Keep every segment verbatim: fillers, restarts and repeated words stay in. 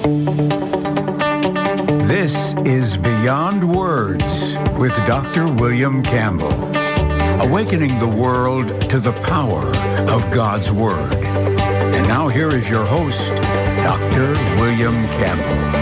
This is Beyond Words with Doctor William Campbell, awakening the world to the power of God's Word. And now here is your host, Doctor William Campbell.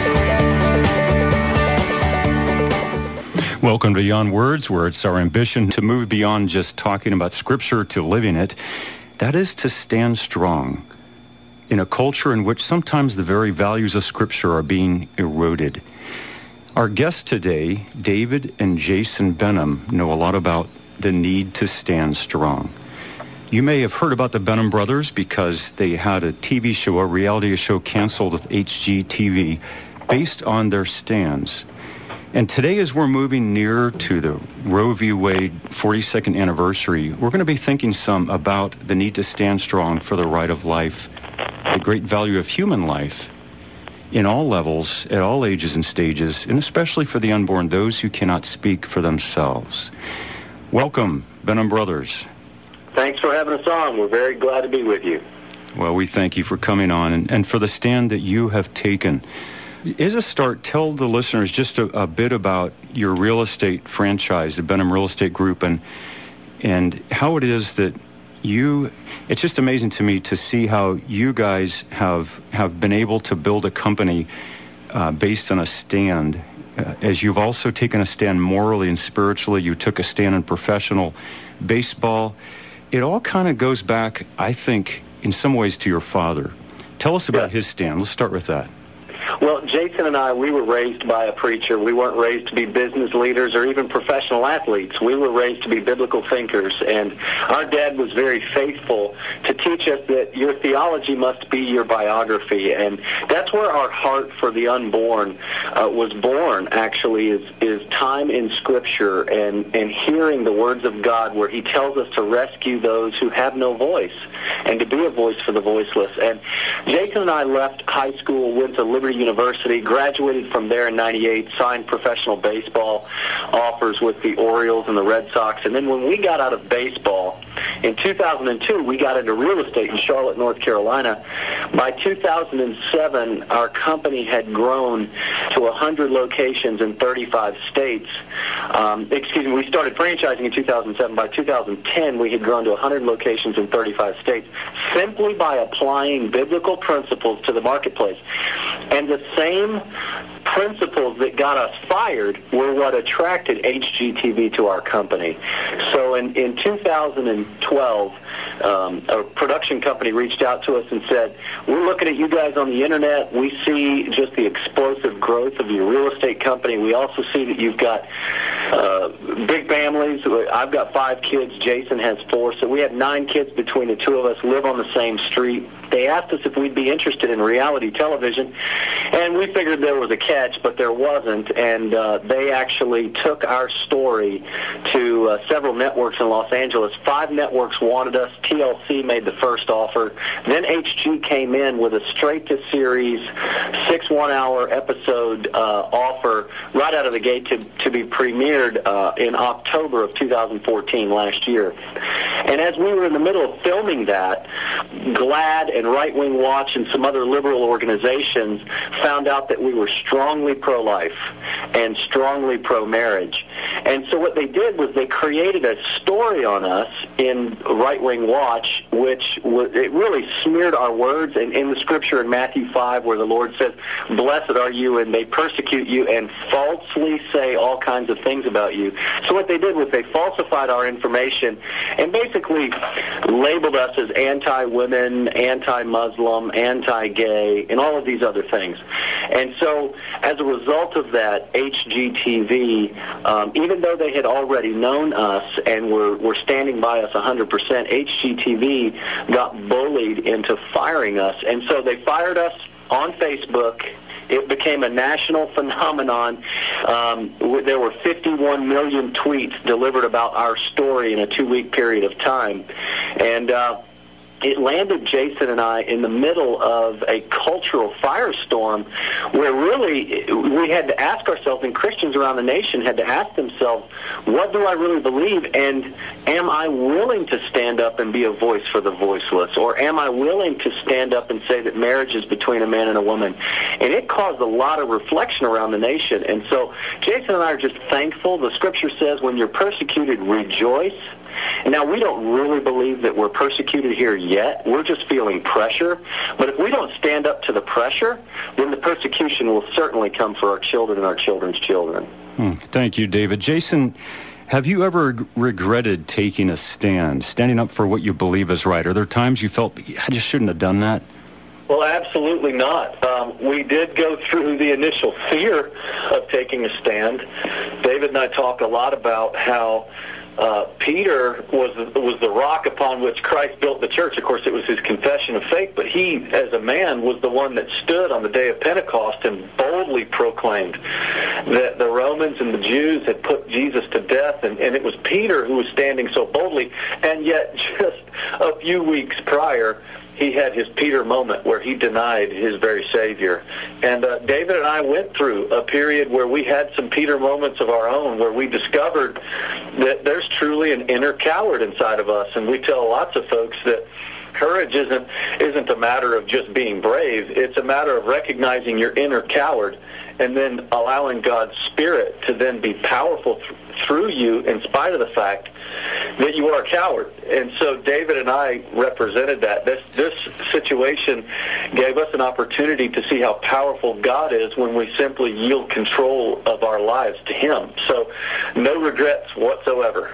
Welcome to Beyond Words, where it's our ambition to move beyond just talking about Scripture to living it. That is to stand strong in a culture in which sometimes the very values of Scripture are being eroded. Our guests today, David and Jason Benham, know a lot about the need to stand strong. You may have heard about the Benham brothers because they had a T V show, a reality show canceled with H G T V based on their stands. And today, as we're moving near to the Roe v. Wade forty-second anniversary, we're going to be thinking some about the need to stand strong for the right of life, the great value of human life in all levels, at all ages and stages, and especially for the unborn, those who cannot speak for themselves. Welcome, Benham brothers. Thanks for having us on. We're very glad to be with you. Well, we thank you for coming on and, and for the stand that you have taken. As a start, tell the listeners just a, a bit about your real estate franchise, the Benham Real Estate Group, and and how it is that you, it's just amazing to me to see how you guys have, have been able to build a company uh, based on a stand. Uh, as you've also taken a stand morally and spiritually, you took a stand in professional baseball. It all kind of goes back, I think, in some ways to your father. Tell us about yeah. his stand. Let's start with that. Well, Jason and I, we were raised by a preacher. We weren't raised to be business leaders or even professional athletes. We were raised to be biblical thinkers. And our dad was very faithful to teach us that your theology must be your biography. And that's where our heart for the unborn uh, was born, actually, is, is time in Scripture and, and hearing the words of God where he tells us to rescue those who have no voice and to be a voice for the voiceless. And Jason and I left high school, went to Liberty University, graduated from there in ninety-eight, signed professional baseball offers with the Orioles and the Red Sox. And then when we got out of baseball, in two thousand two, we got into real estate in Charlotte, North Carolina. By two thousand seven, our company had grown to one hundred locations in thirty-five states. Um, excuse me, we started franchising in two thousand seven. By two thousand ten, we had grown to one hundred locations in thirty-five states simply by applying biblical principles to the marketplace. And the same principles that got us fired were what attracted H G T V to our company. So in, in two thousand twelve, um, a production company reached out to us and said, we're looking at you guys on the internet. We see just the explosive growth of your real estate company. We also see that you've got uh, big families. I've got five kids. Jason has four. So we have nine kids between the two of us, live on the same street. They asked us if we'd be interested in reality television, and we figured there was a catch, but there wasn't, and uh, they actually took our story to uh, several networks in Los Angeles. Five networks wanted us. T L C made the first offer. Then H G came in with a straight-to-series, six one-hour episode uh, offer right out of the gate to, to be premiered uh, in October of two thousand fourteen, last year. And as we were in the middle of filming that, GLAAD and Right Wing Watch and some other liberal organizations found out that we were strongly pro-life and strongly pro-marriage. And so what they did was they created a story on us in Right Wing Watch, which was, it really smeared our words. And in the Scripture in Matthew five, where the Lord says, blessed are you, and they persecute you and falsely say all kinds of things about you. So what they did was they falsified our information and basically labeled us as anti-women, anti-Muslim, anti-gay, and all of these other things. And so as a result of that, H G T V, um, even though they had already known us and were, were standing by us one hundred percent, H G T V got bullied into firing us. And so they fired us on Facebook. It became a national phenomenon. Um, there were fifty-one million tweets delivered about our story in a two-week period of time. And uh, it landed Jason and I in the middle of a cultural firestorm where really we had to ask ourselves, and Christians around the nation had to ask themselves, what do I really believe, and am I willing to stand up and be a voice for the voiceless, or am I willing to stand up and say that marriage is between a man and a woman? And it caused a lot of reflection around the nation. And so Jason and I are just thankful. The Scripture says when you're persecuted, rejoice. Now, we don't really believe that we're persecuted here yet. We're just feeling pressure. But if we don't stand up to the pressure, then the persecution will certainly come for our children and our children's children. Hmm. Thank you, David. Jason, have you ever regretted taking a stand, standing up for what you believe is right? Are there times you felt, I just shouldn't have done that? Well, absolutely not. Um, we did go through the initial fear of taking a stand. David and I talk a lot about how Uh, Peter was was the rock upon which Christ built the church. Of course, it was his confession of faith, but he, as a man, was the one that stood on the day of Pentecost and boldly proclaimed that the Romans and the Jews had put Jesus to death, and, and it was Peter who was standing so boldly, and yet just a few weeks prior, he had his Peter moment where he denied his very Savior. And uh, David and I went through a period where we had some Peter moments of our own, where we discovered that there's truly an inner coward inside of us. And we tell lots of folks that courage isn't isn't a matter of just being brave. It's a matter of recognizing your inner coward and then allowing God's Spirit to then be powerful th- through you in spite of the fact that you are a coward. And so David and I represented that. This, this situation gave us an opportunity to see how powerful God is when we simply yield control of our lives to Him. So no regrets whatsoever.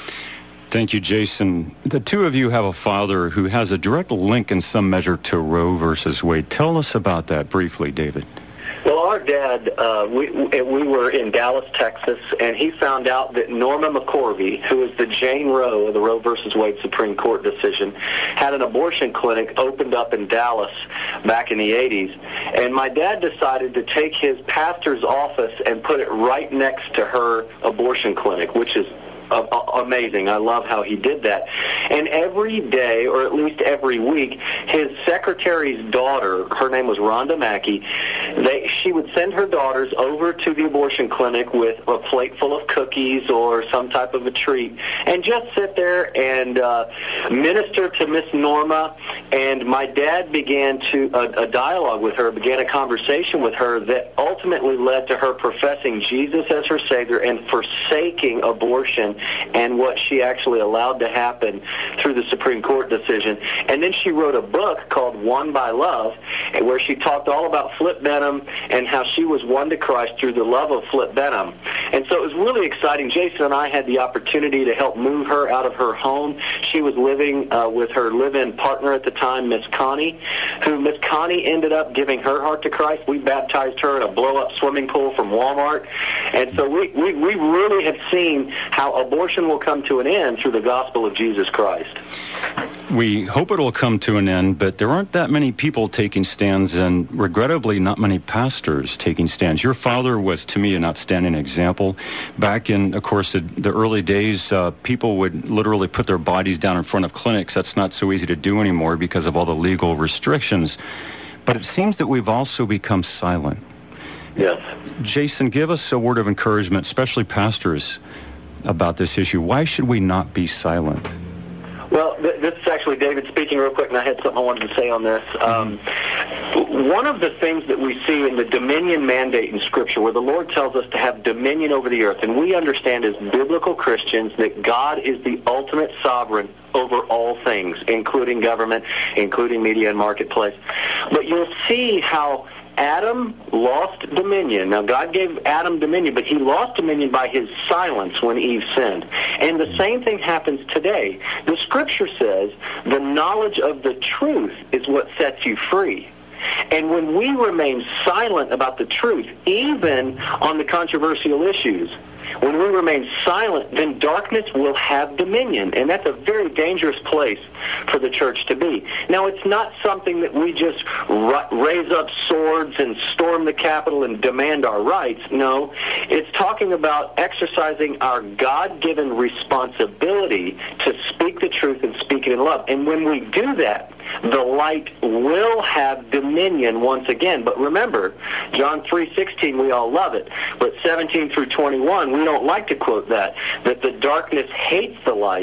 Thank you, Jason. The two of you have a father who has a direct link in some measure to Roe versus Wade. Tell us about that briefly, David. Well, our dad, uh, we, we were in Dallas, Texas, and he found out that Norma McCorvey, who is the Jane Roe of the Roe versus Wade Supreme Court decision, had an abortion clinic opened up in Dallas back in the eighties. And my dad decided to take his pastor's office and put it right next to her abortion clinic, which is Uh, amazing. I love how he did that. And every day, or at least every week, his secretary's daughter, her name was Rhonda Mackey, they, she would send her daughters over to the abortion clinic with a plate full of cookies or some type of a treat and just sit there and uh, minister to Miss Norma. And my dad began to a, a dialogue with her, began a conversation with her that ultimately led to her professing Jesus as her Savior and forsaking abortion and what she actually allowed to happen through the Supreme Court decision. And then she wrote a book called Won by Love, where she talked all about Flip Benham and how she was won to Christ through the love of Flip Benham. And so it was really exciting. Jason and I had the opportunity to help move her out of her home. She was living uh, with her live-in partner at the time, Miss Connie, who Miss Connie ended up giving her heart to Christ. We baptized her in a blow-up swimming pool from Walmart. And so we, we, we really have seen how abortion will come to an end through the gospel of Jesus Christ. We hope it will come to an end, but there aren't that many people taking stands, and regrettably not many pastors taking stands. Your father was, to me, an outstanding example. Back in, of course, the, the early days, uh, people would literally put their bodies down in front of clinics. That's not so easy to do anymore because of all the legal restrictions. But it seems that we've also become silent. Yes. Jason, give us a word of encouragement, especially pastors, about this issue. Why should we not be silent? Well, th- this is actually David speaking real quick, and I had something I wanted to say on this. Um, one of the things that we see in the dominion mandate in Scripture, where the Lord tells us to have dominion over the earth, and we understand as biblical Christians that God is the ultimate sovereign over all things, including government, including media and marketplace. But you'll see how Adam lost dominion. Now, God gave Adam dominion, but he lost dominion by his silence when Eve sinned. And the same thing happens today. The Scripture says the knowledge of the truth is what sets you free. And when we remain silent about the truth, even on the controversial issues, when we remain silent, then darkness will have dominion. And that's a very dangerous place for the church to be. Now, it's not something that we just ra- raise up swords and storm the Capitol and demand our rights. No, it's talking about exercising our God-given responsibility to speak the truth and speak it in love. And when we do that, the light will have dominion once again. But remember, John three sixteen, we all love it. But seventeen through twenty-one, we don't like to quote that, that the darkness hates the light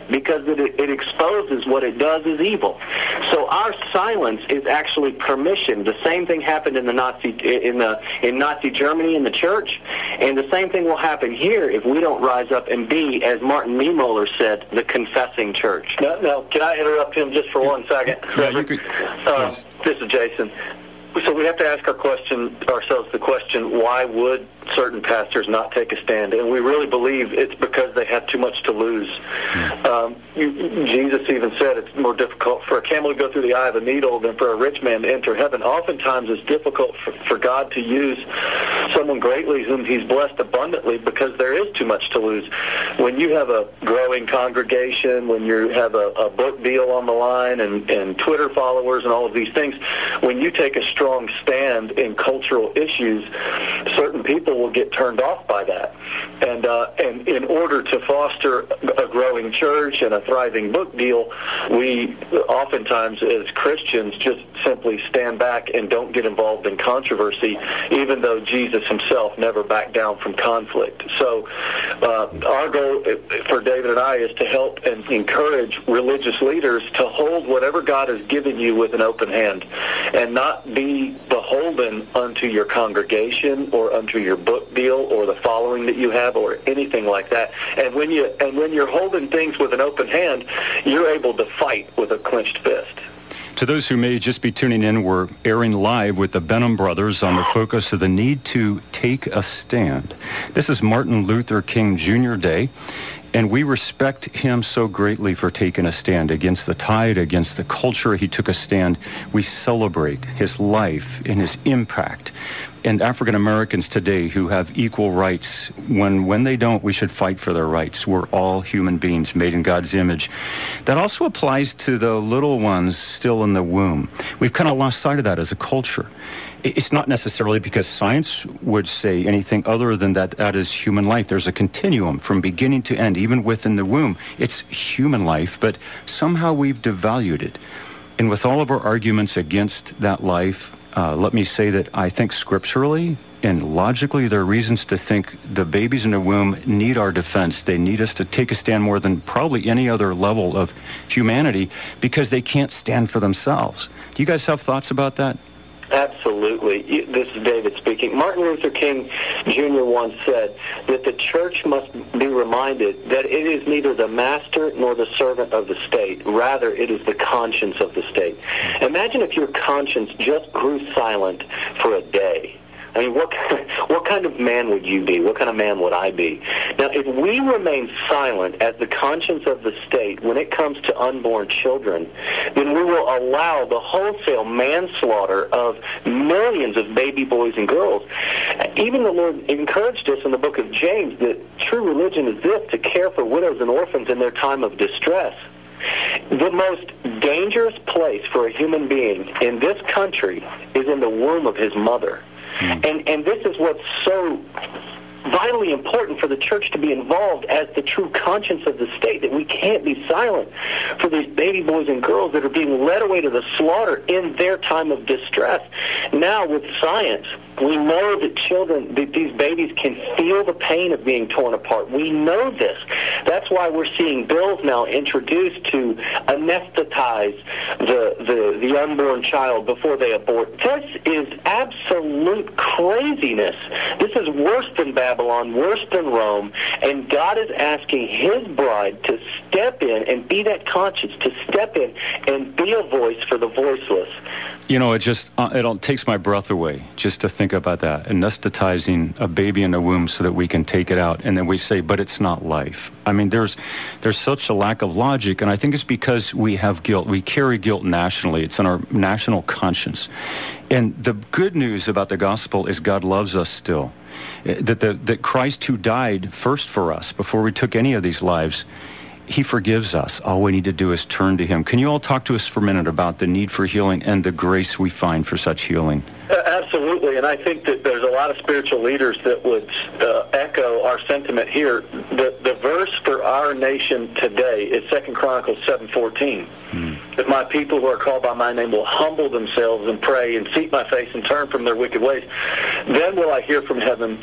because it, it exposes what it does as evil. So our silence is actually permission. The same thing happened in the Nazi in the in Nazi Germany in the church, and the same thing will happen here if we don't rise up and be, as Martin Niemöller said, the confessing church. Now, now can I interrupt him just for one second? Yeah, you could, uh, yes. This is Jason. So we have to ask our question ourselves the question, why would certain pastors not take a stand? And we really believe it's because they have too much to lose. Mm. Um, you, Jesus even said it's more difficult for a camel to go through the eye of a needle than for a rich man to enter heaven. Oftentimes it's difficult for, for God to use someone greatly whom he's blessed abundantly because there is too much to lose. When you have a growing congregation, when you have a, a book deal on the line and, and Twitter followers and all of these things, when you take a strong stand in cultural issues, certain people will get turned off by that. And uh, and in order to foster a growing church and a thriving book deal, we oftentimes as Christians just simply stand back and don't get involved in controversy, even though Jesus himself never backed down from conflict. So uh, our goal for David and I is to help and encourage religious leaders to hold whatever God has given you with an open hand and not be beholden unto your congregation or unto your book deal or the following that you have or anything like that. And when you and when you're holding things with an open hand, you're able to fight with a clenched fist. To those who may just be tuning in, we're airing live with the Benham brothers on the focus of the need to take a stand. This is Martin Luther King Junior Day, and we respect him so greatly for taking a stand against the tide, against the culture. He took a stand. We celebrate his life and his impact. And African Americans today who have equal rights, when when they don't, we should fight for their rights. We're all human beings made in God's image. That also applies to the little ones still in the womb. We've kind of lost sight of that as a culture. It's not necessarily because science would say anything other than that that is human life. There's a continuum from beginning to end, even within the womb. It's human life, but somehow we've devalued it. And with all of our arguments against that life, Uh, let me say that I think scripturally and logically there are reasons to think the babies in the womb need our defense. They need us to take a stand more than probably any other level of humanity because they can't stand for themselves. Do you guys have thoughts about that? Absolutely. This is David speaking. Martin Luther King Junior once said that the church must be reminded that it is neither the master nor the servant of the state. Rather, it is the conscience of the state. Imagine if your conscience just grew silent for a day. I mean, what what kind of man would you be? What kind of man would I be? Now, if we remain silent as the conscience of the state when it comes to unborn children, then we will allow the wholesale manslaughter of millions of baby boys and girls. Even the Lord encouraged us in the book of James that true religion is this, to care for widows and orphans in their time of distress. The most dangerous place for a human being in this country is in the womb of his mother. Mm. And and this is what's so vitally important for the church to be involved as the true conscience of the state, that we can't be silent for these baby boys and girls that are being led away to the slaughter in their time of distress. Now with science, we know that children, that these babies can feel the pain of being torn apart. We know this. That's why we're seeing bills now introduced to anesthetize the, the, the unborn child before they abort. This is absolute craziness. This is worse than Babylon, worse than Rome, and God is asking his bride to step in and be that conscience, to step in and be a voice for the voiceless. You know, it just uh, it all takes my breath away just to think about that, anesthetizing a baby in the womb so that we can take it out, and then we say, but it's not life. I mean, there's there's such a lack of logic, and I think it's because we have guilt. We carry guilt nationally. It's in our national conscience. And the good news about the gospel is God loves us still. That the that Christ, who died first for us before we took any of these lives, he forgives us. All we need to do is turn to him. Can you all talk to us for a minute about the need for healing and the grace we find for such healing? Uh, absolutely, and I think that there's a lot of spiritual leaders that would uh, echo our sentiment here. The, the verse for our nation today is Second Chronicles seven fourteen. Mm. If my people who are called by my name will humble themselves and pray and seek my face and turn from their wicked ways, then will I hear from heaven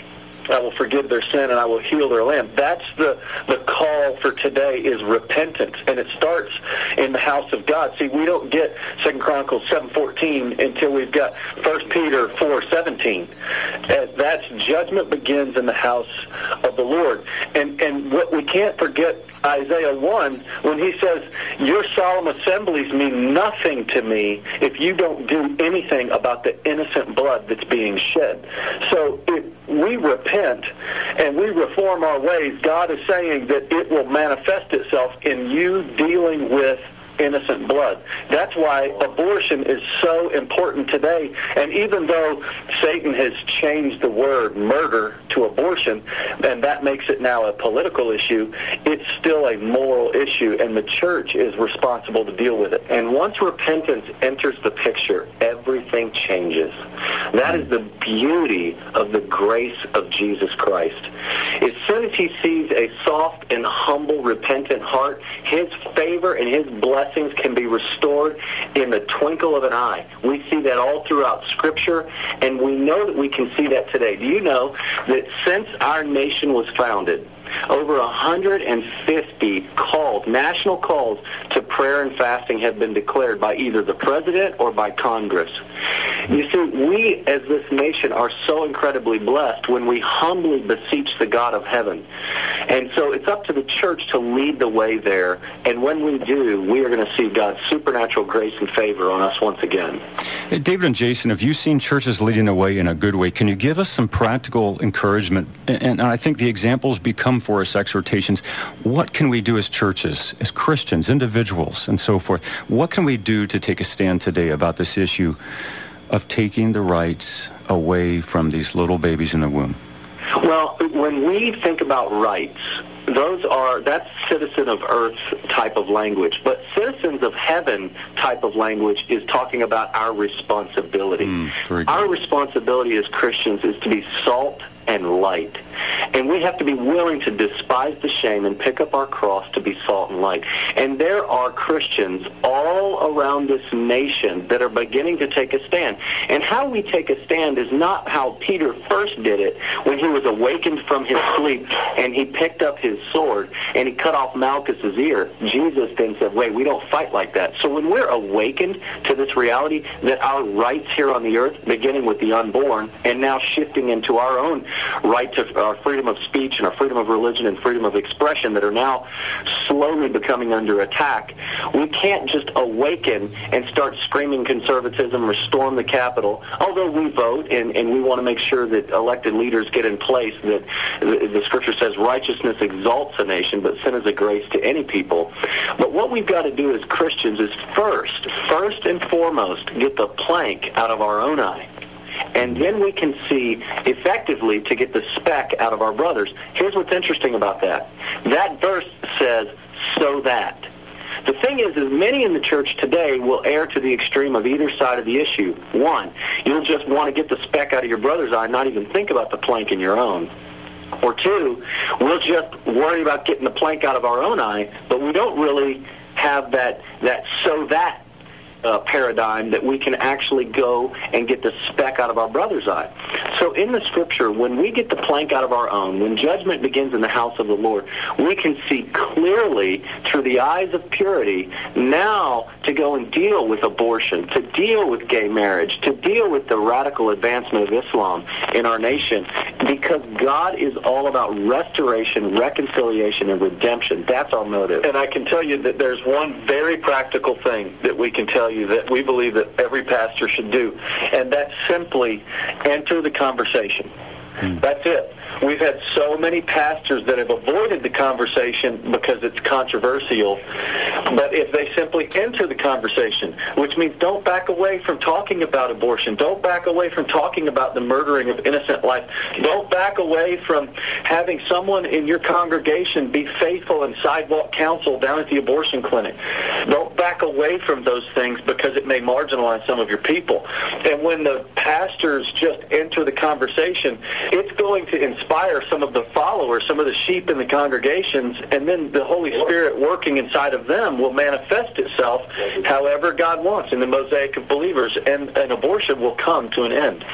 I will forgive their sin, and I will heal their land. That's the, the call for today is repentance, and it starts in the house of God. See, we don't get Second Chronicles seven fourteen until we've got First Peter four seventeen. And that's judgment begins in the house of the Lord. And, and what we can't forget, Isaiah one, when he says, your solemn assemblies mean nothing to me if you don't do anything about the innocent blood that's being shed. So if we repent and we reform our ways, God is saying that it will manifest itself in you dealing with innocent blood. That's why abortion is so important today. And even though Satan has changed the word murder to abortion, and that makes it now a political issue, it's still a moral issue, and the church is responsible to deal with it. And once repentance enters the picture, everything changes. That is the beauty of the grace of Jesus Christ. As soon as he sees a soft and humble, repentant heart, his favor and his blessings can be restored in the twinkle of an eye. We see that all throughout Scripture, and we know that we can see that today. Do you know that since our nation was founded, over one hundred fifty calls, national calls to prayer and fasting have been declared by either the president or by Congress. You see, we as this nation are so incredibly blessed when we humbly beseech the God of heaven. And so it's up to the church to lead the way there. And when we do, we are going to see God's supernatural grace and favor on us once again. Hey, David and Jason, have you seen churches leading the way in a good way? Can you give us some practical encouragement? And I think the examples become for us exhortations. What can we do as churches, as Christians, individuals, and so forth? What can we do to take a stand today about this issue of taking the rights away from these little babies in the womb? Well, when we think about rights, those are, that's citizen of earth type of language. But citizens of heaven type of language is talking about our responsibility. Mm, our responsibility as Christians is to be salt and light. And we have to be willing to despise the shame and pick up our cross to be salt and light. And there are Christians all around this nation that are beginning to take a stand. And how we take a stand is not how Peter first did it when he was awakened from his sleep and he picked up his sword and he cut off Malchus's ear. Jesus then said, wait, we don't fight like that. So when we're awakened to this reality that our rights here on the earth, beginning with the unborn and now shifting into our own right to our freedom of speech and our freedom of religion and freedom of expression that are now slowly becoming under attack, we can't just awaken and start screaming conservatism or storm the Capitol, although we vote and, and we want to make sure that elected leaders get in place, that the, the Scripture says righteousness exalts a nation, but sin is a grace to any people. But what we've got to do as Christians is first, first and foremost, get the plank out of our own eye. And then we can see effectively to get the speck out of our brothers. Here's what's interesting about that. That verse says, so that. The thing is, is many in the church today will err to the extreme of either side of the issue. One, you'll just want to get the speck out of your brother's eye and not even think about the plank in your own. Or two, we'll just worry about getting the plank out of our own eye, but we don't really have that, that so that Uh, paradigm that we can actually go and get the speck out of our brother's eye. So in the Scripture, when we get the plank out of our own, when judgment begins in the house of the Lord, we can see clearly through the eyes of purity now to go and deal with abortion, to deal with gay marriage, to deal with the radical advancement of Islam in our nation, because God is all about restoration, reconciliation, and redemption. That's our motive. And I can tell you that there's one very practical thing that we can tell you that we believe that every pastor should do, and that's simply enter the conversation. Mm. That's it. We've had so many pastors that have avoided the conversation because it's controversial, but if they simply enter the conversation, which means don't back away from talking about abortion, don't back away from talking about the murdering of innocent life, don't back away from having someone in your congregation be faithful in sidewalk counsel down at the abortion clinic. Don't back away from those things because it may marginalize some of your people. And when the pastors just enter the conversation, it's going to inspire some of the followers, some of the sheep in the congregations, and then the Holy Spirit working inside of them will manifest itself however God wants in the mosaic of believers, and an abortion will come to an end.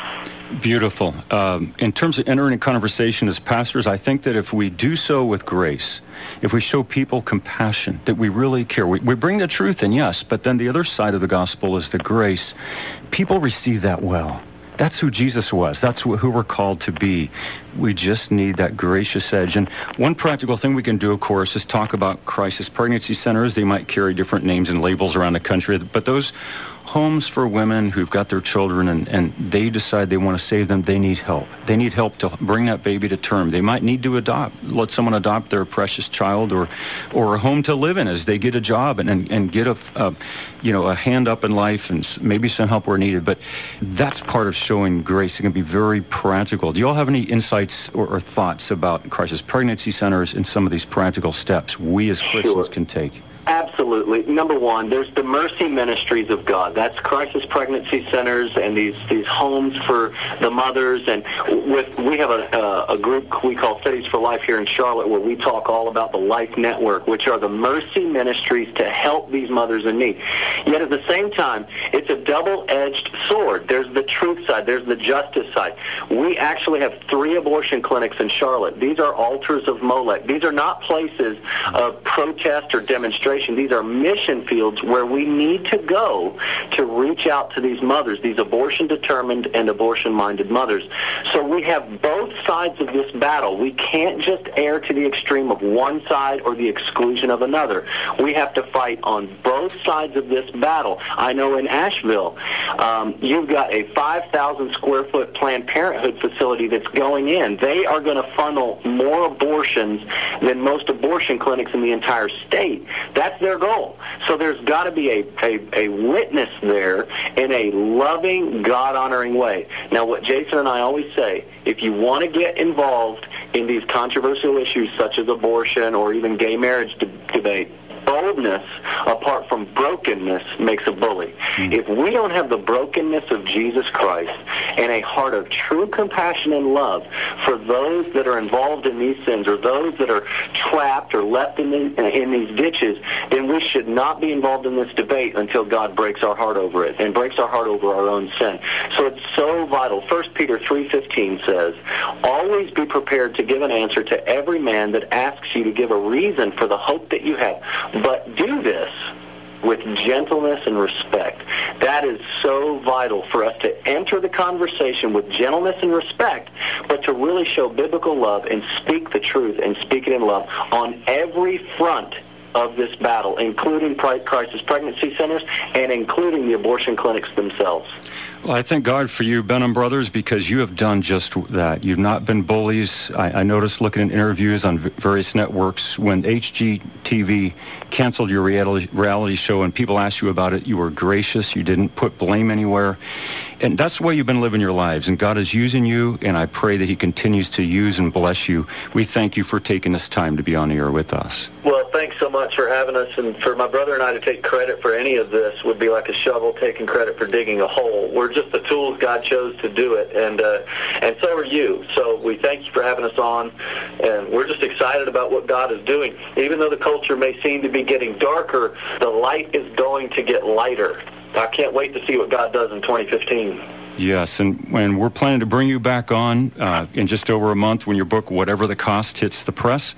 Beautiful. Um, in terms of entering a conversation as pastors, I think that if we do so with grace, if we show people compassion, that we really care, we, we bring the truth in, yes, but then the other side of the gospel is the grace. People receive that well. That's who Jesus was. That's who, who we're called to be. We just need that gracious edge. And one practical thing we can do, of course, is talk about crisis pregnancy centers. They might carry different names and labels around the country, but those homes for women who've got their children and, and they decide they want to save them, they need help. They need help to bring that baby to term. They might need to adopt, let someone adopt their precious child, or or a home to live in as they get a job and, and, and get a, a, you know, a hand up in life and maybe some help where needed. But that's part of showing grace. It can be very practical. Do you all have any insights or, or thoughts about crisis pregnancy centers and some of these practical steps we as Christians sure. can take? Absolutely. Number one, there's the Mercy Ministries of God. That's crisis pregnancy centers and these, these homes for the mothers. And with we have a, a, a group we call Studies for Life here in Charlotte where we talk all about the Life Network, which are the mercy ministries to help these mothers in need. Yet at the same time, it's a double-edged sword. There's the truth side. There's the justice side. We actually have three abortion clinics in Charlotte. These are altars of Molech. These are not places of protest or demonstration. These are mission fields where we need to go to reach out to these mothers, these abortion-determined and abortion-minded mothers. So we have both sides of this battle. We can't just err to the extreme of one side or the exclusion of another. We have to fight on both sides of this battle. I know in Asheville, um, you've got a five thousand square foot Planned Parenthood facility that's going in. They are going to funnel more abortions than most abortion clinics in the entire state. That's their goal. So there's got to be a, a, a witness there in a loving, God-honoring way. Now, what Jason and I always say, if you want to get involved in these controversial issues such as abortion or even gay marriage de- debate, boldness apart from brokenness makes a bully. Mm. If we don't have the brokenness of Jesus Christ and a heart of true compassion and love for those that are involved in these sins or those that are trapped or left in, the, in these ditches, then we should not be involved in this debate until God breaks our heart over it and breaks our heart over our own sin. So it's so vital. First Peter three fifteen says, always be prepared to give an answer to every man that asks you to give a reason for the hope that you have. But do this with gentleness and respect. That is so vital for us to enter the conversation with gentleness and respect, but to really show biblical love and speak the truth and speak it in love on every front of this battle, including crisis pregnancy centers and including the abortion clinics themselves. Well, I thank God for you, Benham Brothers, because you have done just that. You've not been bullies. I, I noticed looking at interviews on v- various networks, when H G T V canceled your reality, reality show and people asked you about it, you were gracious. You didn't put blame anywhere. And that's the way you've been living your lives. And God is using you, and I pray that he continues to use and bless you. We thank you for taking this time to be on the air with us. Well, thanks so much for having us. And for my brother and I to take credit for any of this would be like a shovel taking credit for digging a hole. We're just the tools God chose to do it, and uh, and so are you. So we thank you for having us on, and we're just excited about what God is doing. Even though the culture may seem to be getting darker, the light is going to get lighter. I can't wait to see what God does in twenty fifteen. Yes, and, and we're planning to bring you back on uh, in just over a month when your book, Whatever the Cost, hits the press,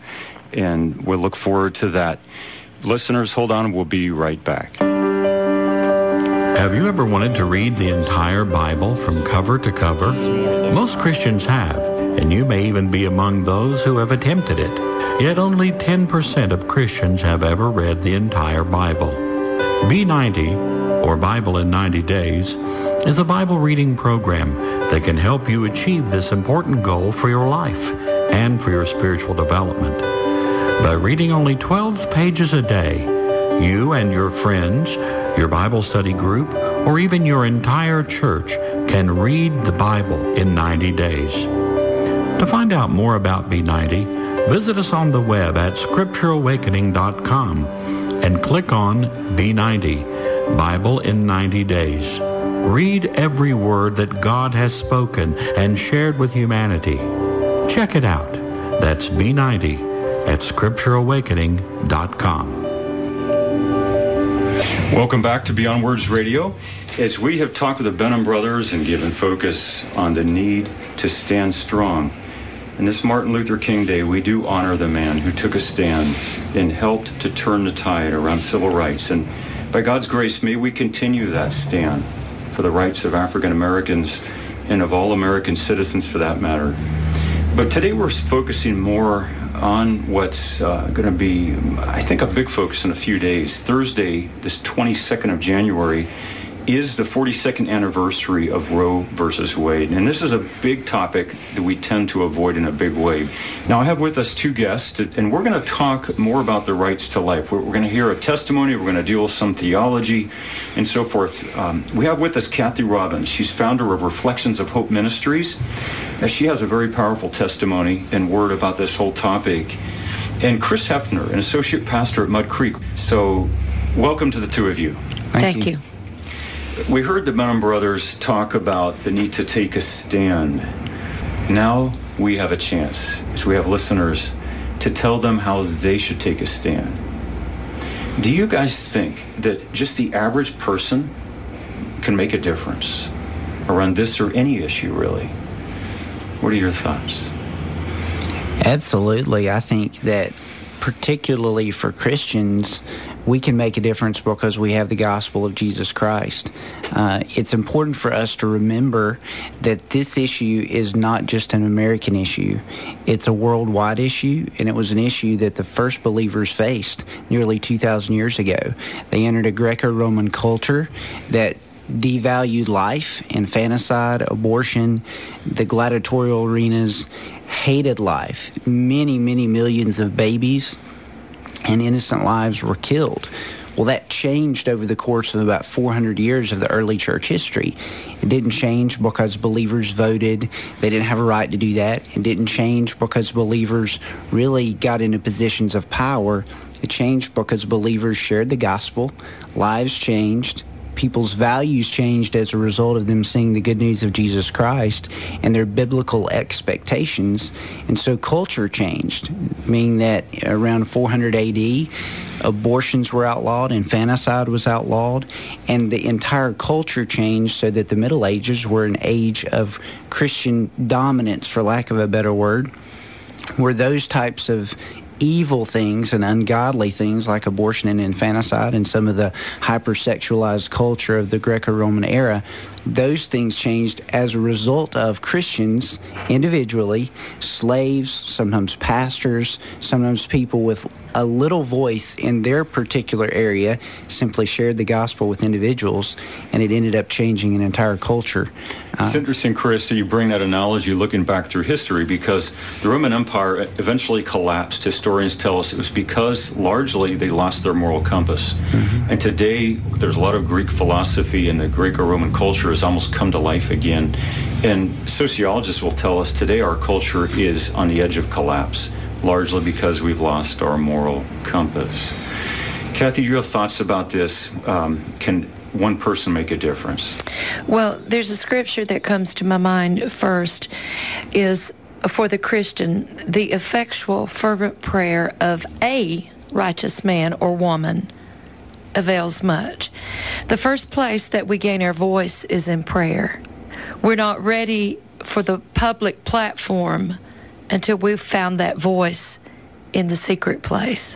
and we'll look forward to that. Listeners, hold on, we'll be right back. Have you ever wanted to read the entire Bible from cover to cover? Most Christians have, and you may even be among those who have attempted it. Yet only ten percent of Christians have ever read the entire Bible. B ninety, or Bible in ninety days, is a Bible reading program that can help you achieve this important goal for your life and for your spiritual development. By reading only twelve pages a day, you and your friends, your Bible study group, or even your entire church can read the Bible in ninety days. To find out more about B ninety, visit us on the web at scripture awakening dot com and click on B ninety, Bible in ninety days. Read every word that God has spoken and shared with humanity. Check it out. That's B ninety at scripture awakening dot com. Welcome back to Beyond Words Radio. As we have talked with the Benham brothers and given focus on the need to stand strong, in this Martin Luther King Day, we do honor the man who took a stand and helped to turn the tide around civil rights. And by God's grace, may we continue that stand for the rights of African Americans and of all American citizens for that matter. But today we're focusing more on what's uh, going to be, I think, a big focus in a few days. Thursday, this twenty-second of January, is the forty-second anniversary of Roe versus Wade. And this is a big topic that we tend to avoid in a big way. Now, I have with us two guests, and we're going to talk more about the rights to life. We're, we're going to hear a testimony. We're going to deal with some theology and so forth. Um, we have with us Kathy Robbins. She's founder of Reflections of Hope Ministries. She has a very powerful testimony and word about this whole topic. And Chris Hefner, an associate pastor at Mud Creek. So welcome to the two of you. Thank, Thank you. you. We heard the Benham brothers talk about the need to take a stand. Now we have a chance, as we have listeners, to tell them how they should take a stand. Do you guys think that just the average person can make a difference around this or any issue, really? What are your thoughts? Absolutely. I think that particularly for Christians, we can make a difference because we have the gospel of Jesus Christ. Uh, it's important for us to remember that this issue is not just an American issue. It's a worldwide issue, and it was an issue that the first believers faced nearly two thousand years ago. They entered a Greco-Roman culture that devalued life, infanticide, abortion, the gladiatorial arenas, hated life. Many, many millions of babies and innocent lives were killed. Well, that changed over the course of about four hundred years of the early church history. It didn't change because believers voted. They didn't have a right to do that. It didn't change because believers really got into positions of power. It changed because believers shared the gospel. Lives changed. People's values changed as a result of them seeing the good news of Jesus Christ and their biblical expectations. And so culture changed, meaning that around four hundred A D, abortions were outlawed, infanticide was outlawed, and the entire culture changed so that the Middle Ages were an age of Christian dominance, for lack of a better word, where those types of evil things and ungodly things like abortion and infanticide and some of the hypersexualized culture of the Greco-Roman era, those things changed as a result of Christians individually, slaves, sometimes pastors, sometimes people with a little voice in their particular area simply shared the gospel with individuals, and it ended up changing an entire culture. It's uh, interesting, Chris, that you bring that analogy looking back through history, because the Roman Empire eventually collapsed. Historians tell us it was because largely they lost their moral compass. Mm-hmm. And today there's a lot of Greek philosophy, and the Greco-Roman culture has almost come to life again. And sociologists will tell us today our culture is on the edge of collapse, largely because we've lost our moral compass. Kathy, your thoughts about this? Um, can one person make a difference? Well, there's a scripture that comes to my mind first, is for the Christian, the effectual, fervent prayer of a righteous man or woman avails much. The first place that we gain our voice is in prayer. We're not ready for the public platform until we've found that voice in the secret place.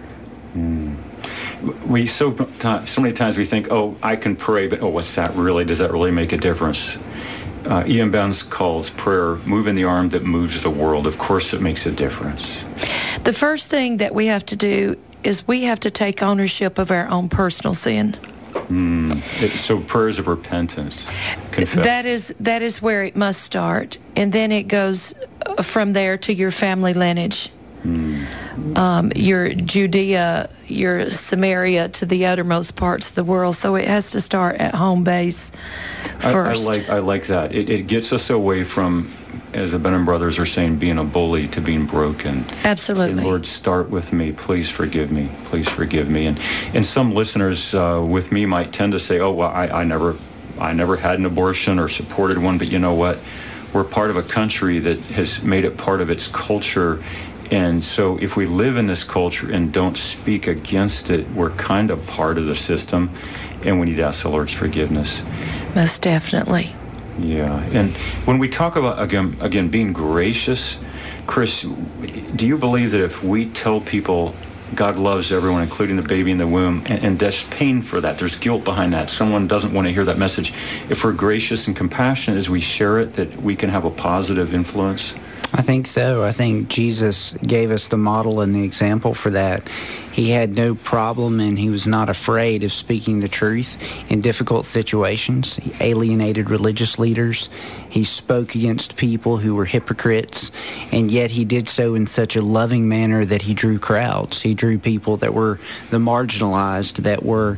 Mm. We so so many times we think, oh, I can pray, but oh, what's that really? Does that really make a difference? Uh, Ian Benz calls prayer moving the arm that moves the world. Of course it makes a difference. The first thing that we have to do is we have to take ownership of our own personal sin. Mm. It, so prayers of repentance. Confess. That is that is where it must start, and then it goes from there to your family lineage. Mm. Um, your Judea, your Samaria, to the uttermost parts of the world. So it has to start at home base first. I, I like I like that. It, it gets us away from, as the Benham brothers are saying, being a bully to being broken. Absolutely. Say, Lord, start with me. Please forgive me. Please forgive me. And and some listeners uh, with me might tend to say, oh, well, I, I never I never had an abortion or supported one, but you know what? We're part of a country that has made it part of its culture. And so if we live in this culture and don't speak against it, we're kind of part of the system, and we need to ask the Lord's forgiveness. Most definitely. Yeah. And when we talk about, again, again being gracious, Chris, do you believe that if we tell people God loves everyone, including the baby in the womb, and, and there's pain for that, there's guilt behind that, someone doesn't want to hear that message, if we're gracious and compassionate as we share it, that we can have a positive influence? I think so. I think Jesus gave us the model and the example for that. He had no problem, and he was not afraid of speaking the truth in difficult situations. He alienated religious leaders. He spoke against people who were hypocrites, and yet he did so in such a loving manner that he drew crowds. He drew people that were the marginalized, that were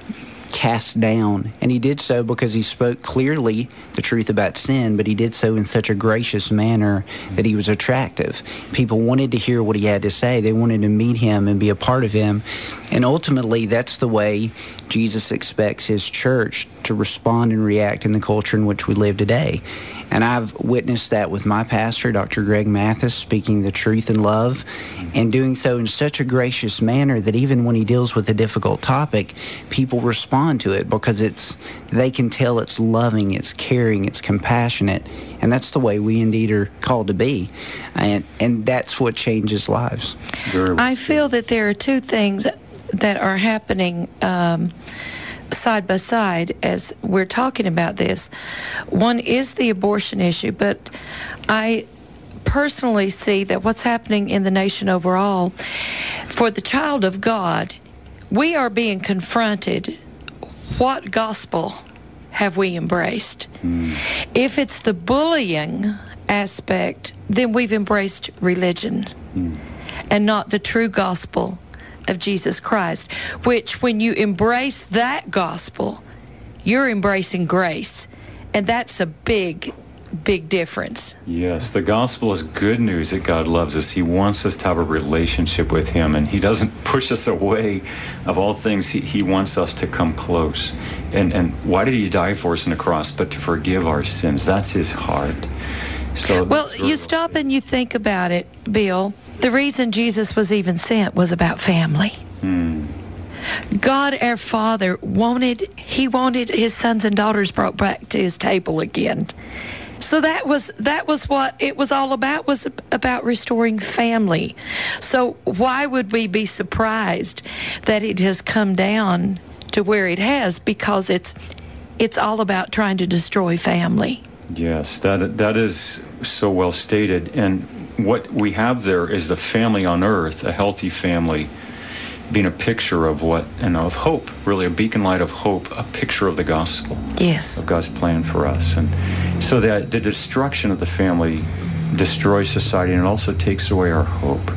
cast down. And he did so because he spoke clearly the truth about sin, but he did so in such a gracious manner that he was attractive. People wanted to hear what he had to say. They wanted to meet him and be a part of him. And ultimately, that's the way Jesus expects his church to respond and react in the culture in which we live today. And I've witnessed that with my pastor, Doctor Greg Mathis, speaking the truth in love and doing so in such a gracious manner that even when he deals with a difficult topic, people respond to it because it's they can tell it's loving, it's caring, it's compassionate, and that's the way we indeed are called to be. And, and that's what changes lives. I feel that there are two things that are happening um, side by side as we're talking about this. One is the abortion issue, but I personally see that what's happening in the nation overall, for the child of God, we are being confronted. What gospel have we embraced? Mm. If it's the bullying aspect, then we've embraced religion mm. and not the true gospel of Jesus Christ, which when you embrace that gospel, you're embracing grace. And that's a big, big difference. Yes, the gospel is good news that God loves us. He wants us to have a relationship with him, and he doesn't push us away of all things. He, he wants us to come close. And, and why did he die for us on the cross? But to forgive our sins. That's his heart. So well, you stop and you think about it, Bill. The reason Jesus was even sent was about family. Hmm. God, our Father, wanted, he wanted his sons and daughters brought back to his table again. So that was that was what it was all about, was about restoring family. So why would we be surprised that it has come down to where it has? Because it's it's all about trying to destroy family. Yes, that that is so well stated. And what we have there is the family on earth, a healthy family, being a picture of what, and of hope, really a beacon light of hope, a picture of the gospel. Yes. Of God's plan for us. And so that the destruction of the family destroys society, and it also takes away our hope.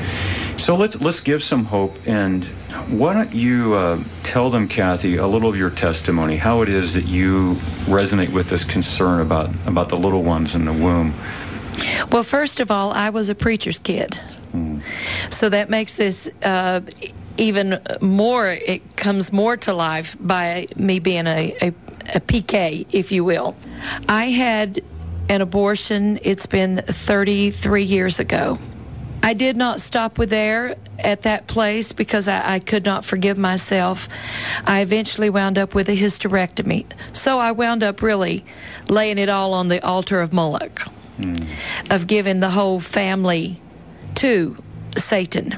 So let's let's give some hope. And why don't you uh, tell them, Kathy, a little of your testimony, how it is that you resonate with this concern about, about the little ones in the womb. Well, first of all, I was a preacher's kid. Mm. So that makes this uh, even more, it comes more to life by me being a, a, a P K, if you will. I had an abortion, it's been thirty-three years ago. I did not stop with there at that place because I, I could not forgive myself. I eventually wound up with a hysterectomy. So I wound up really laying it all on the altar of Moloch. Mm. Of giving the whole family to Satan.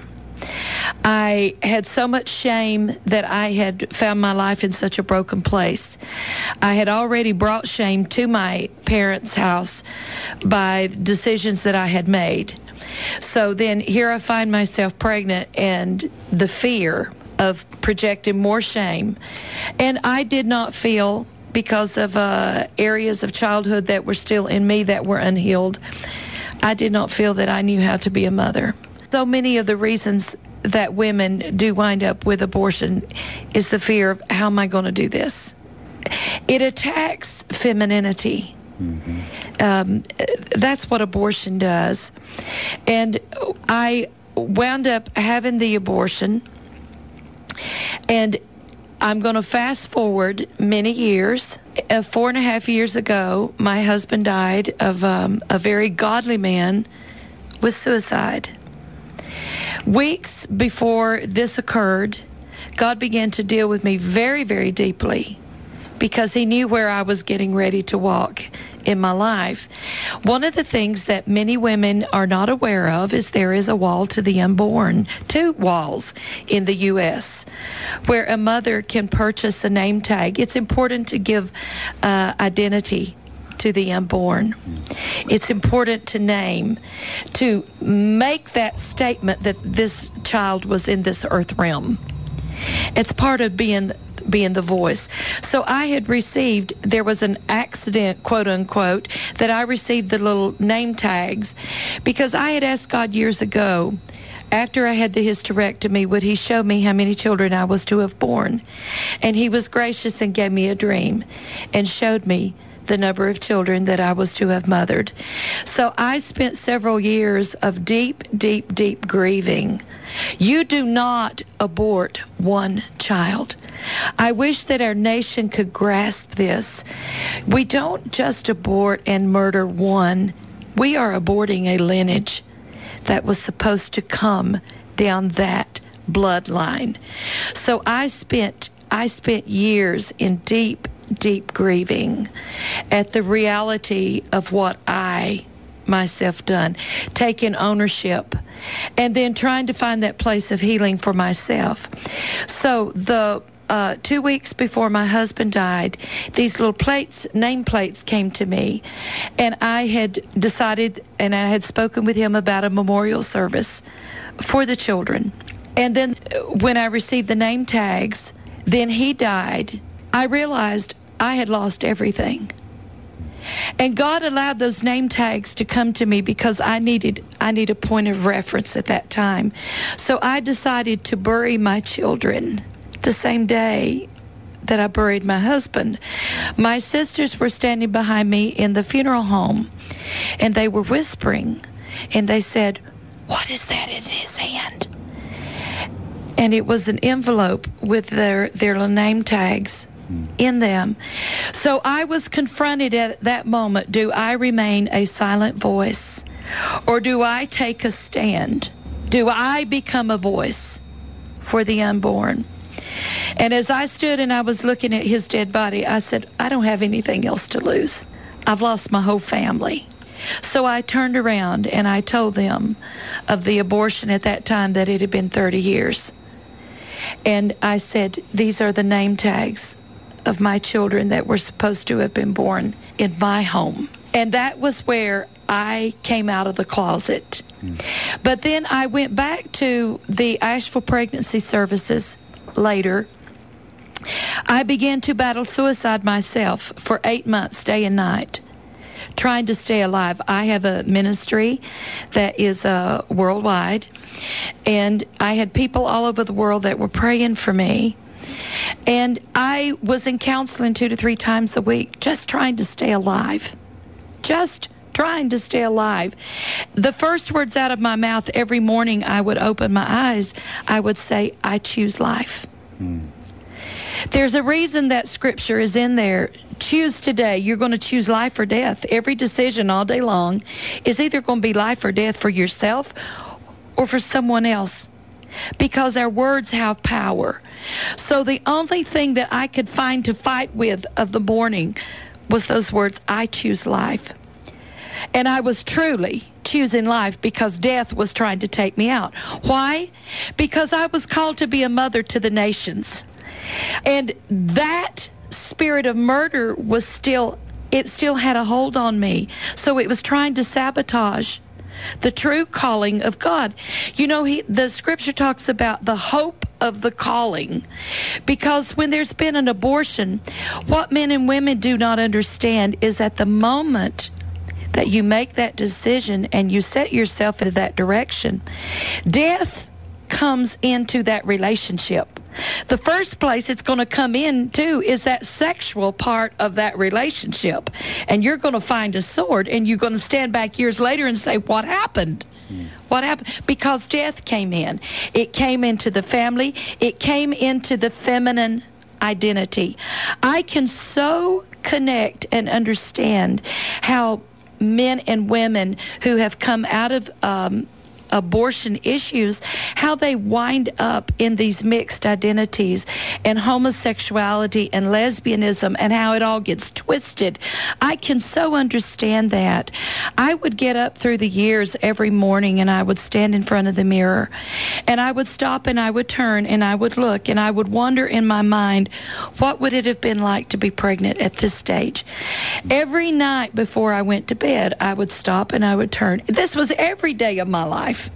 I had so much shame that I had found my life in such a broken place. I had already brought shame to my parents' house by decisions that I had made. So then here I find myself pregnant, and the fear of projecting more shame. And I did not feel, because of uh, areas of childhood that were still in me that were unhealed, I did not feel that I knew how to be a mother. So many of the reasons that women do wind up with abortion is the fear of, how am I going to do this? It attacks femininity. Mm-hmm. Um, that's what abortion does. And I wound up having the abortion, and I'm going to fast forward many years. Uh, four and a half years ago, my husband died of um, a very godly man with suicide. Weeks before this occurred, God began to deal with me very, very deeply because he knew where I was getting ready to walk in my life. One of the things that many women are not aware of is there is a wall to the unborn, two walls in the U S where a mother can purchase a name tag. It's important to give uh, identity to the unborn. It's important to name, to make that statement that this child was in this earth realm. It's part of being being the voice. So I had received, there was an accident, quote unquote, that I received the little name tags because I had asked God years ago, after I had the hysterectomy, would he show me how many children I was to have born? And he was gracious and gave me a dream and showed me the number of children that I was to have mothered. So I spent several years of deep, deep, deep grieving. You do not abort one child. I wish that our nation could grasp this. We don't just abort and murder one. We are aborting a lineage that was supposed to come down that bloodline. So I spent I spent years in deep, deep grieving at the reality of what I myself done, taking ownership, and then trying to find that place of healing for myself. So the uh, two weeks before my husband died, these little plates, name plates came to me, and I had decided, and I had spoken with him about a memorial service for the children. And then when I received the name tags, then he died, I realized I had lost everything. And God allowed those name tags to come to me because I needed I need a point of reference at that time. So I decided to bury my children the same day that I buried my husband. My sisters were standing behind me in the funeral home, and they were whispering, and they said, "What is that in his hand?" And it was an envelope with their, their little name tags in them. So I was confronted at that moment. Do I remain a silent voice, or do I take a stand? Do I become a voice for the unborn? And as I stood and I was looking at his dead body, I said, I don't have anything else to lose. I've lost my whole family. So I turned around and I told them of the abortion at that time, that it had been thirty years. And I said, these are the name tags of my children that were supposed to have been born in my home. And that was where I came out of the closet. Mm. But then I went back to the Asheville Pregnancy Services later. I began to battle suicide myself for eight months, day and night, trying to stay alive. I have a ministry that is uh, worldwide, and I had people all over the world that were praying for me. And I was in counseling two to three times a week, just trying to stay alive. Just trying to stay alive. The first words out of my mouth every morning I would open my eyes, I would say, I choose life. Mm. There's a reason that scripture is in there. Choose today. You're going to choose life or death. Every decision all day long is either going to be life or death for yourself or for someone else, because our words have power. So the only thing that I could find to fight with of the morning was those words, I choose life. And I was truly choosing life because death was trying to take me out. Why? Because I was called to be a mother to the nations. And that spirit of murder was still, it still had a hold on me. So it was trying to sabotage the true calling of God. You know, he, the scripture talks about the hope of the calling, because when there's been an abortion, what men and women do not understand is at the moment that you make that decision and you set yourself into that direction, death comes into that relationship. The first place it's going to come into is that sexual part of that relationship. And you're going to find a sword, and you're going to stand back years later and say, what happened? Mm. What happened? Because death came in. It came into the family. It came into the feminine identity. I can so connect and understand how men and women who have come out of um, abortion issues, how they wind up in these mixed identities and homosexuality and lesbianism and how it all gets twisted. I can so understand that. I would get up through the years every morning and I would stand in front of the mirror and I would stop and I would turn and I would look and I would wonder in my mind, what would it have been like to be pregnant at this stage? Every night before I went to bed, I would stop and I would turn. This was every day of my life.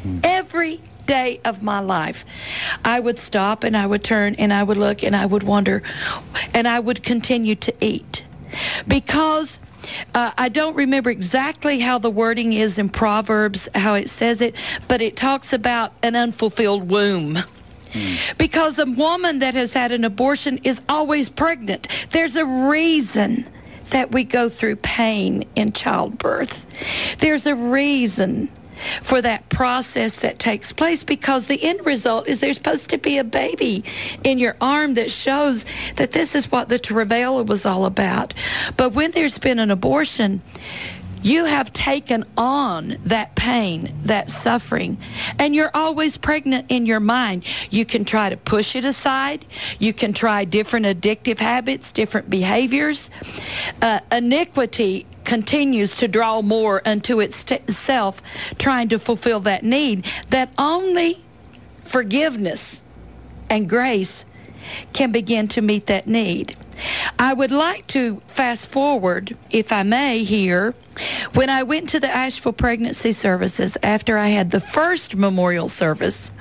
Every day of my life. I would stop and I would turn and I would look and I would wonder and I would continue to eat. Because uh, I don't remember exactly how the wording is in Proverbs, how it says it, but it talks about an unfulfilled womb. Mm. Because a woman that has had an abortion is always pregnant. There's a reason that we go through pain in childbirth. There's a reason for that process that takes place, because the end result is there's supposed to be a baby in your arm that shows that this is what the travail was all about. But when there's been an abortion, you have taken on that pain, that suffering, and you're always pregnant in your mind. You can try to push it aside. You can try different addictive habits, different behaviors. Uh, iniquity continues to draw more unto itself, trying to fulfill that need, that only forgiveness and grace can begin to meet that need. I would like to fast forward, if I may, here. When I went to the Asheville Pregnancy Services after I had the first memorial service,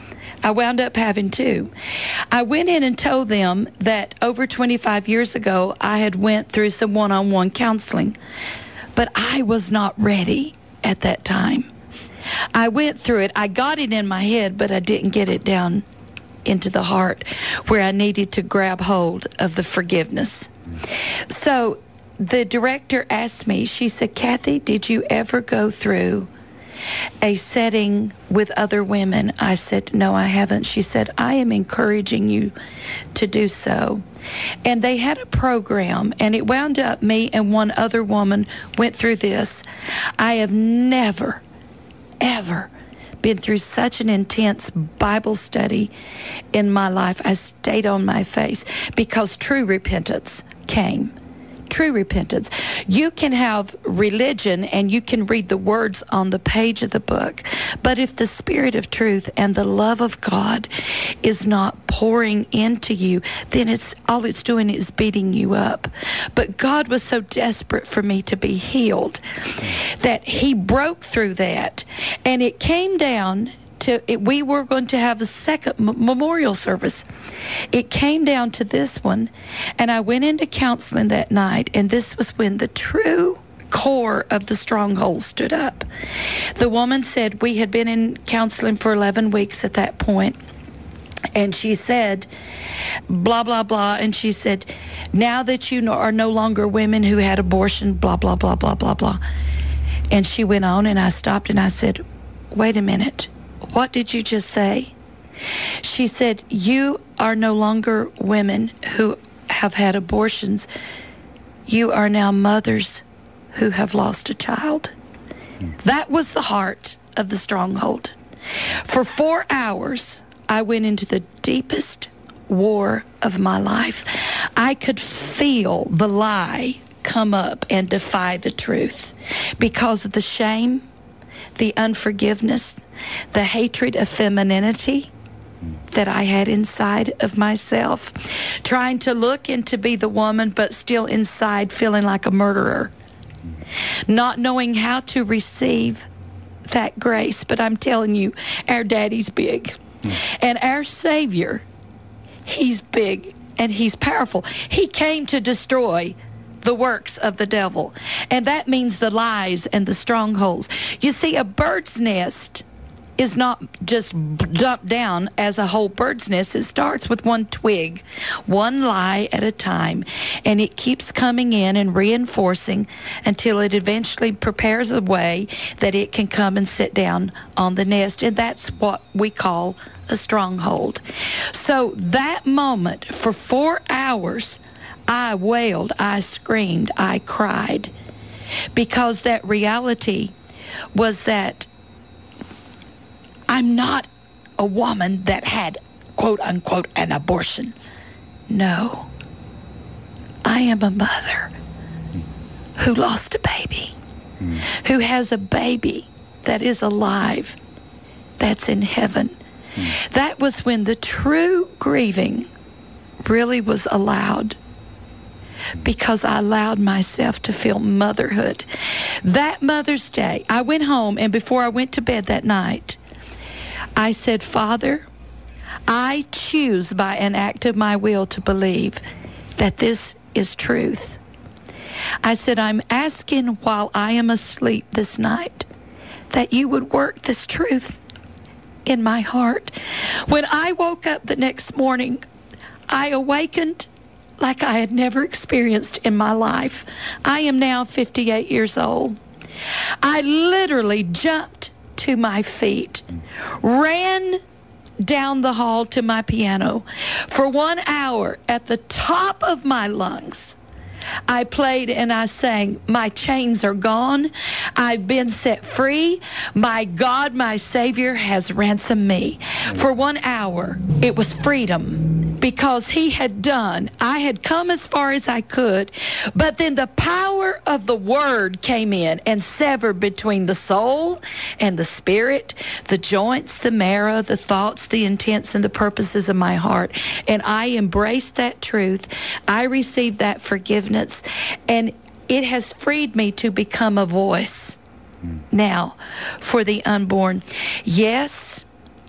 I wound up having two. I went in and told them that over twenty-five years ago, I had went through some one-on-one counseling, but I was not ready at that time. I went through it. I got it in my head, but I didn't get it down into the heart where I needed to grab hold of the forgiveness. So the director asked me, she said, "Kathy, did you ever go through a setting with other women?" I said, "No, I haven't." She said, "I am encouraging you to do so." And they had a program, and it wound up me and one other woman went through this. I have never, ever been through such an intense Bible study in my life. I stayed on my face because true repentance came. True repentance. You can have religion and you can read the words on the page of the book, but if the Spirit of truth and the love of God is not pouring into you, then it's all it's doing is beating you up. But God was so desperate for me to be healed that he broke through that, and it came down to it, we were going to have a second m- memorial service. It came down to this one, and I went into counseling that night, and this was when the true core of the stronghold stood up. The woman said, we had been in counseling for eleven weeks at that point, and she said, blah, blah, blah, and she said, now that you are no longer women who had abortion, blah, blah, blah, blah, blah, blah. And she went on, and I stopped, and I said, wait a minute. What did you just say? She said, you are no longer women who have had abortions. You are now mothers who have lost a child. That was the heart of the stronghold. For four hours, I went into the deepest war of my life. I could feel the lie come up and defy the truth because of the shame, the unforgiveness, the hatred of femininity that I had inside of myself, trying to look and to be the woman, but still inside feeling like a murderer, not knowing how to receive that grace. But I'm telling you, our daddy's big, and our Savior, he's big and he's powerful. He came to destroy the works of the devil, and that means the lies and the strongholds. You see, a bird's nest is not just dumped down as a whole bird's nest. It starts with one twig, one lie at a time, and it keeps coming in and reinforcing until it eventually prepares a way that it can come and sit down on the nest, and that's what we call a stronghold. So that moment, for four hours, I wailed, I screamed, I cried, because that reality was that I'm not a woman that had, quote unquote, an abortion. No. I am a mother who lost a baby, mm. who has a baby that is alive, that's in heaven. Mm. That was when the true grieving really was allowed, because I allowed myself to feel motherhood. That Mother's Day, I went home, and before I went to bed that night, I said, Father, I choose by an act of my will to believe that this is truth. I said, I'm asking while I am asleep this night that you would work this truth in my heart. When I woke up the next morning, I awakened like I had never experienced in my life. I am now fifty-eight years old. I literally jumped to my feet, ran down the hall to my piano. For one hour, at the top of my lungs, I played and I sang, my chains are gone. I've been set free. My God, my Savior has ransomed me. For one hour, it was freedom, because he had done. I had come as far as I could, but then the power of the Word came in and severed between the soul and the spirit, the joints, the marrow, the thoughts, the intents, and the purposes of my heart. And I embraced that truth. I received that forgiveness. And it has freed me to become a voice mm. now for the unborn. Yes,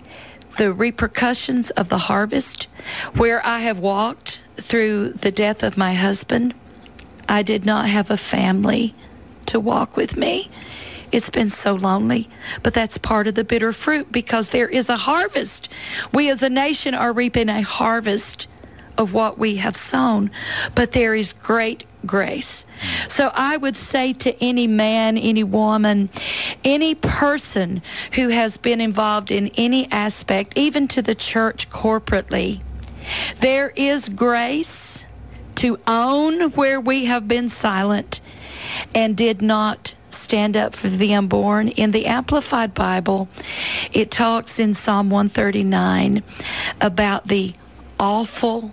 the repercussions of the harvest, where I have walked through the death of my husband, I did not have a family to walk with me. It's been so lonely, but that's part of the bitter fruit, because there is a harvest. We as a nation are reaping a harvest of what we have sown, but there is great grace. So I would say to any man, any woman, any person who has been involved in any aspect, even to the church corporately, there is grace to own where we have been silent and did not stand up for the unborn. In the Amplified Bible, it talks in Psalm one thirty-nine about the awful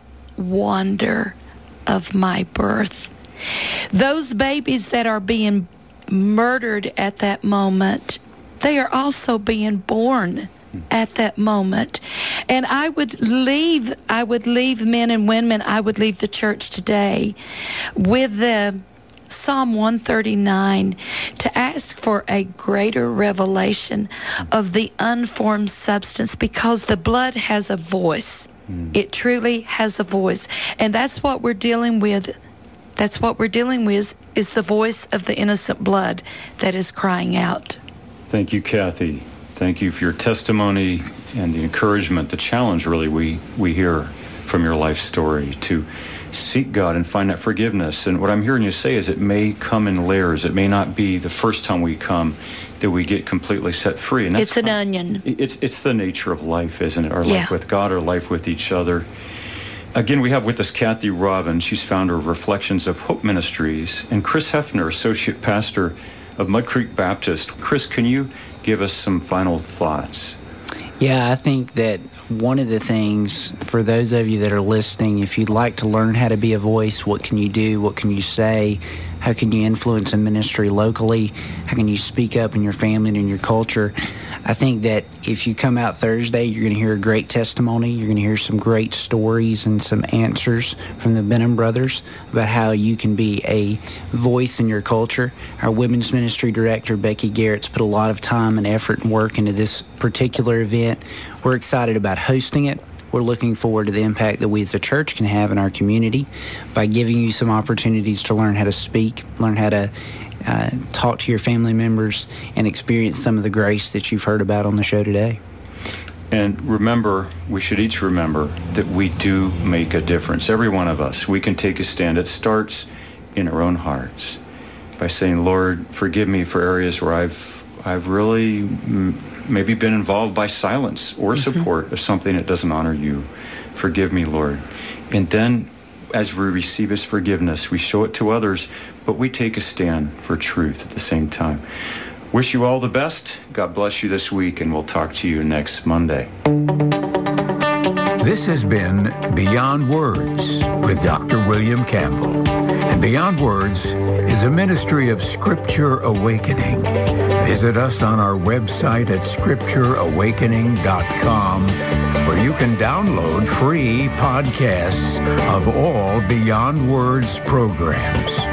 wonder of my birth. Those babies that are being murdered at that moment, they are also being born at that moment. And I would leave, I would leave men and women, I would leave the church today with the Psalm one thirty-nine to ask for a greater revelation of the unformed substance, because the blood has a voice. Mm. It truly has a voice. And that's what we're dealing with. That's what we're dealing with, is the voice of the innocent blood that is crying out. Thank you, Kathy. Thank you for your testimony and the encouragement, the challenge, really, we, we hear from your life story to seek God and find that forgiveness. And what I'm hearing you say is it may come in layers. It may not be the first time we come that we get completely set free. And that's it's an fine. onion. It's, it's the nature of life, isn't it? Our yeah. life with God, our life with each other. Again, we have with us Kathy Robbins. She's founder of Reflections of Hope Ministries, and Chris Hefner, associate pastor of Mud Creek Baptist. Chris, can you give us some final thoughts? Yeah, I think that one of the things for those of you that are listening, if you'd like to learn how to be a voice, what can you do? What can you say? How can you influence a ministry locally? How can you speak up in your family and in your culture? I think that if you come out Thursday, you're going to hear a great testimony. You're going to hear some great stories and some answers from the Benham brothers about how you can be a voice in your culture. Our women's ministry director, Becky Garrett's put a lot of time and effort and work into this particular event. We're excited about hosting it. We're looking forward to the impact that we as a church can have in our community by giving you some opportunities to learn how to speak, learn how to Uh, talk to your family members, and experience some of the grace that you've heard about on the show today. And remember, we should each remember that we do make a difference. Every one of us, we can take a stand. It starts in our own hearts by saying, Lord, forgive me for areas where I've I've really m- maybe been involved by silence or mm-hmm. support of something that doesn't honor you. Forgive me, Lord. And then as we receive his forgiveness, we show it to others, but we take a stand for truth at the same time. Wish you all the best. God bless you this week, and we'll talk to you next Monday. This has been Beyond Words with Doctor William Campbell. And Beyond Words is a ministry of Scripture Awakening. Visit us on our website at scripture awakening dot com, where you can download free podcasts of all Beyond Words programs.